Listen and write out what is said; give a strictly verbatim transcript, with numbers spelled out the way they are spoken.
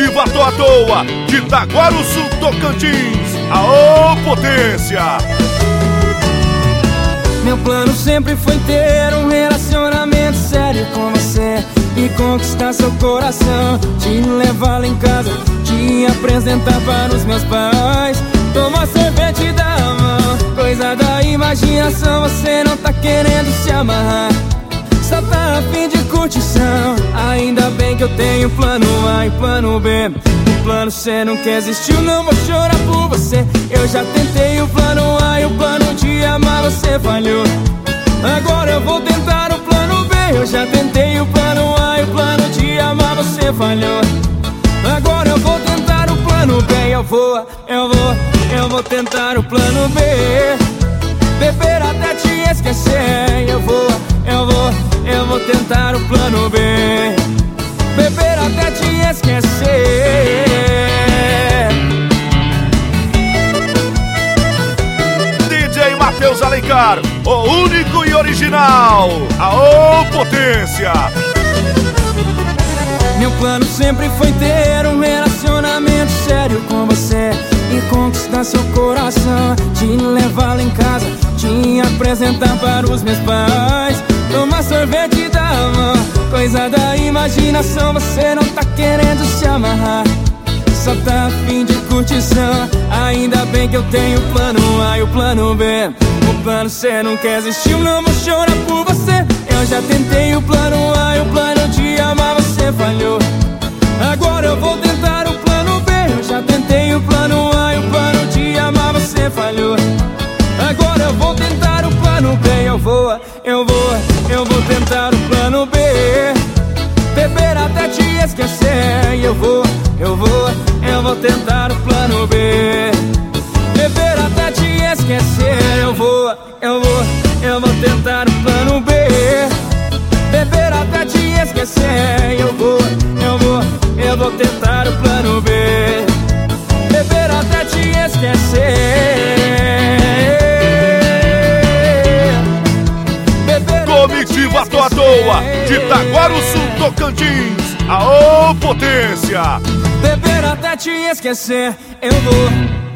Comitiva tô à toa, de Itaguaruçu, Tocantins. Aô, potência! Meu plano sempre foi ter um relacionamento sério com você e conquistar seu coração, te levar lá em casa, te apresentar para os meus pais, tomar sorvete da mão, coisa da imaginação. Você não tá querendo se amarrar, só tá a fim de curtição. Ainda bem que eu tenho plano A e plano B. O plano C nunca existiu, não vou chorar por você. Eu já tentei o plano A e o plano de amar, você falhou. Agora eu vou tentar o plano B. Eu já tentei o plano A e o plano de amar, você falhou. Agora eu vou tentar o plano B. Eu vou, eu vou, eu vou tentar o plano B. Beber até te esquecer. Eu vou, eu vou, eu vou tentar o plano B. Beber até te esquecer. D J Matheus Alencar, o único e original. Aô, potência! Meu plano sempre foi ter um relacionamento sério com você e conquistar seu coração, te levar lá em casa, te apresentar para os meus pais, tomar sorvete da mão, coisa da imaginação. Você não tá querendo se amarrar, só tá a fim de curtição. Ainda bem que eu tenho o plano A e o plano B. O plano C nunca existiu, não vou chorar por você. Eu já tentei o plano A e o plano de amar, você falhou. Agora eu vou tentar o plano B. Eu já tentei o plano A e o plano de amar, você falhou. Agora eu vou tentar o plano B. Eu vou, eu vou, eu vou tentar o plano B. Beber até te esquecer. Eu vou, eu vou, eu vou tentar o plano B. Beber até te esquecer. Eu vou, eu vou, eu vou tentar o plano B. Beber até te esquecer. Eu vou, eu vou, eu vou tentar o plano B. Beber até te esquecer. Comitiva tô à toa, de Itaguaruçu, Tocantins. Aô, potência! Beber até te esquecer. Eu vou